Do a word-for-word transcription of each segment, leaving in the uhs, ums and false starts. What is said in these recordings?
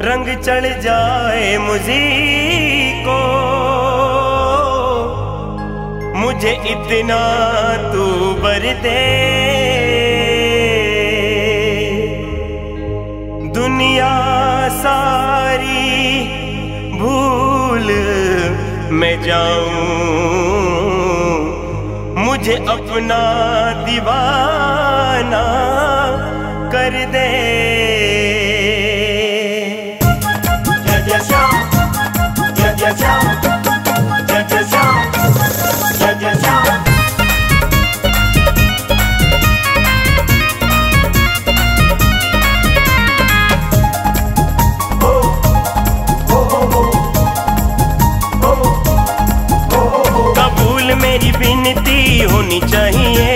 रंग चढ़ जाए मुझी को, मुझे इतना तू बर दे। दुनिया सारी भूल मैं जाऊं, मुझे अपना दीवाना कर दे। जय जय श्याम, जय जय श्याम, जय जय श्याम, जय जय श्याम। कबूल मेरी विनती होनी चाहिए,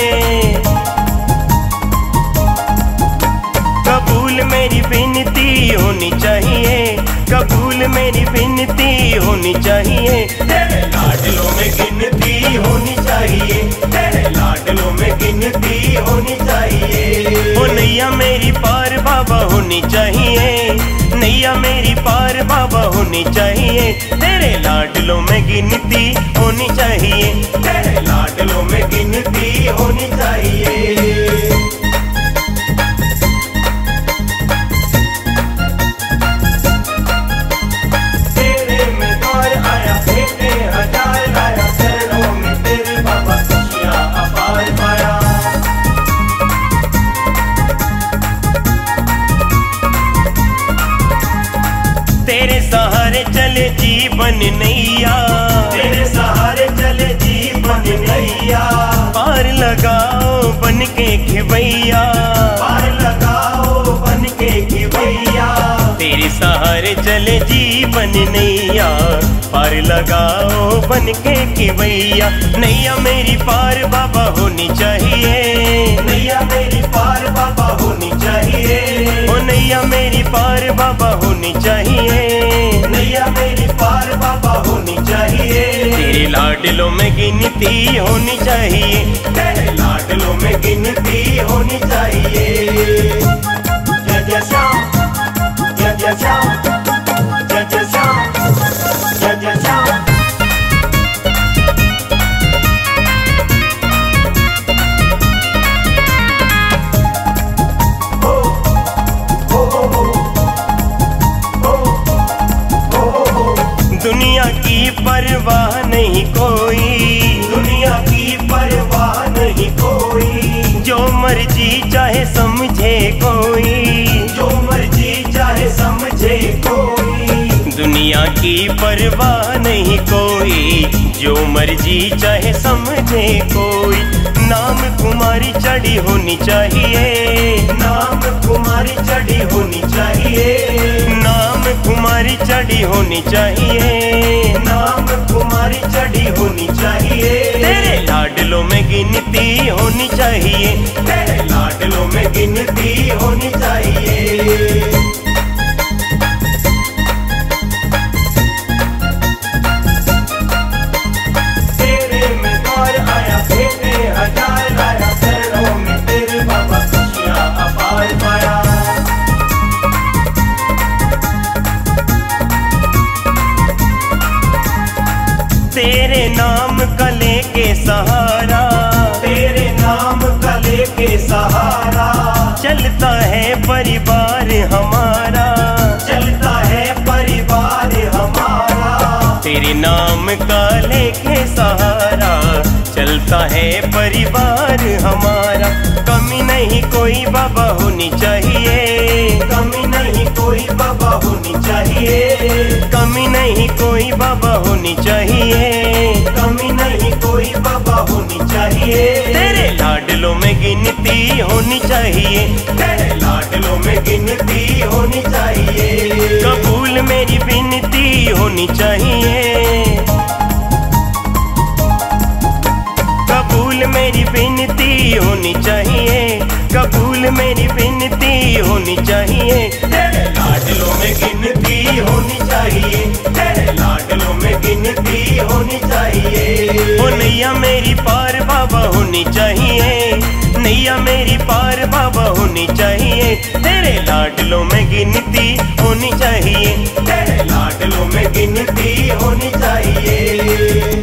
कबूल मेरी विनती होनी चाहिए, कबूल मेरी विनती होनी चाहिए। तेरे लाडलों में गिनती होनी चाहिए, तेरे लाडलों में गिनती होनी चाहिए। ओ नैया मेरी पार बाबा होनी चाहिए, नैया मेरी पार बाबा होनी चाहिए। तेरे लाडलों में गिनती होनी चाहिए, तेरे लाडलों में गिनती होनी चाहिए। तेरे सहारे चले जीवन नैया, तेरे सहारे चले जीवन नैया। पार लगाओ बन के खिवैया, पार लगाओ बन के खिवैया। तेरे सहारे चले जीवन नैया, पार लगाओ बन के खिवैया। नैया मेरी पार बाबा होनी चाहिए, नैया मेरी पार बाबा होनी चाहिए। ओ नैया मेरी पार बाबा होनी चाहिए, नैया मेरी पार बाबा होनी चाहिए। तेरे लाडलों में गिनती होनी चाहिए, तेरे लाडलों में गिनती होनी चाहिए। जय जय श्याम, जय जय श्याम, जय जय श्याम, जय जय श्याम। दुनिया की परवाह नहीं कोई, दुनिया की परवाह नहीं कोई। जो मर्जी चाहे समझे कोई, जो मर्जी चाहे समझे कोई। दुनिया की परवाह नहीं कोई, जो मर्जी चाहे समझे कोई। नाम कुमारी चढ़ी होनी चाहिए, नाम कुमारी चढ़ी होनी चाहिए। नाम कुमारी चढ़ी होनी चाहिए, नाम कुमारी चढ़ी होनी चाहिए। तेरे लाडलों में गिनती होनी चाहिए, तेरे लाडलों में गिनती होनी चाहिए। तेरे में द्वार आया, तेरे हजार लाया, चरणों में तेरे बाबा खुशियाँ अपार पाया। तेरे नाम का लेके सहारा, तेरे नाम का लेके सहारा। चलता है परिवार हमारा, चलता है परिवार हमारा। तेरे नाम का लेके सहारा, चलता है परिवार हमारा। कमी नहीं कोई बाबा होनी चाहिए, कमी नहीं कोई बाबा होनी चाहिए। कमी नहीं कोई बाबा होनी चाहिए, कमी नहीं कोई बाबा होनी चाहिए। तेरे लाडलों में गिनती होनी चाहिए, तेरे लाडलों में गिनती होनी चाहिए। कबूल मेरी विनती होनी चाहिए, कबूल मेरी विनती होनी चाहिए, कबूल मेरी विनती होनी चाहिए। तेरे लाडलों में गिनती होनी चाहिए, तेरे लाडलों में गिनती होनी चाहिए। ओ नैया मेरी पार बाबा होनी चाहिए, नैया मेरी पार बाबा होनी चाहिए, तेरे लाडलों में गिनती होनी चाहिए, तेरे लाडलों में गिनती होनी चाहिए।